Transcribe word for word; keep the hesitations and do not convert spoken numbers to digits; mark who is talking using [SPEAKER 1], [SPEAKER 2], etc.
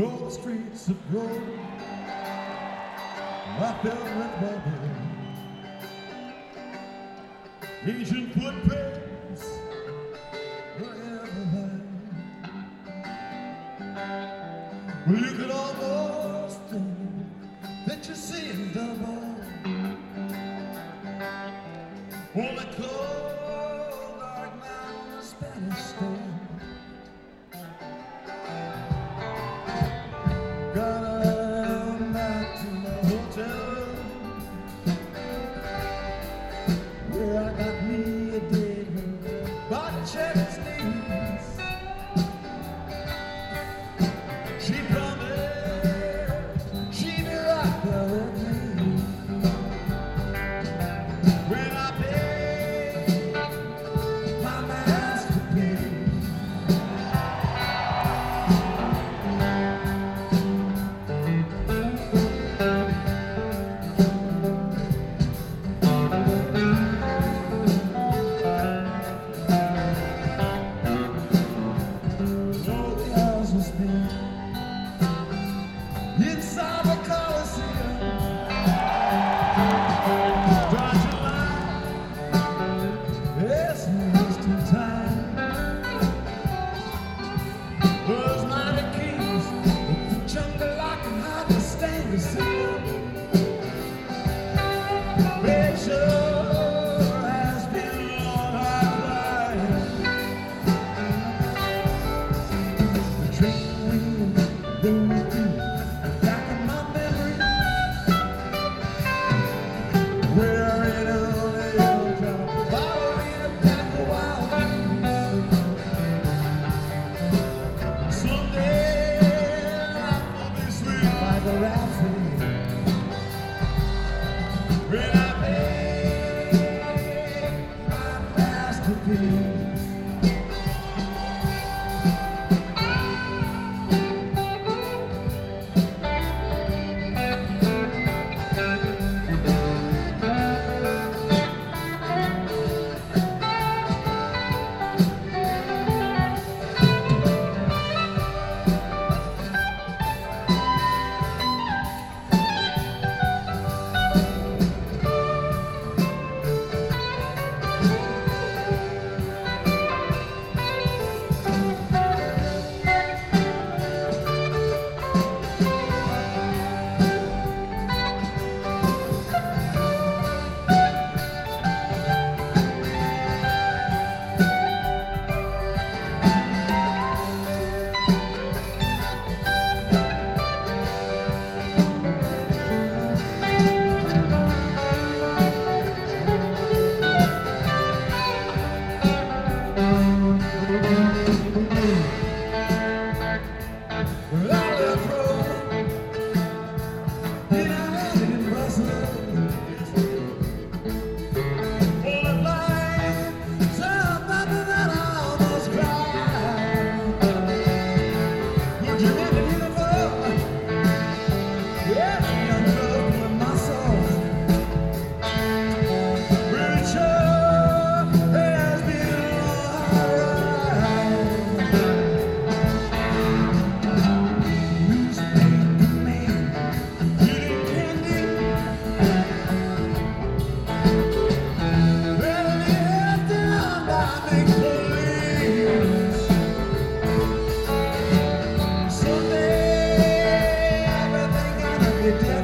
[SPEAKER 1] Roll the streets of gold. I felt with bubble. Ancient footprints wherever there. Well, you could almost think that you're seeing double. On the cold dark night on the Spanish Stone. Got on back to my hotel room, where I got me a date with Bobby Cherry's niece. She promised she'd be right there with me when I paid my masterpiece. Inside the Coliseum, start your line, there's no wasting time. Those mighty kings, the jungle lock and hardly stand to see. It sure has been a long hard ride. The train wheels going through back in my memory, where in a little drop, following a path of wild beasts. Someday life will be sweet like a rhapsody when I make my masterpiece. Someday everything gonna be different.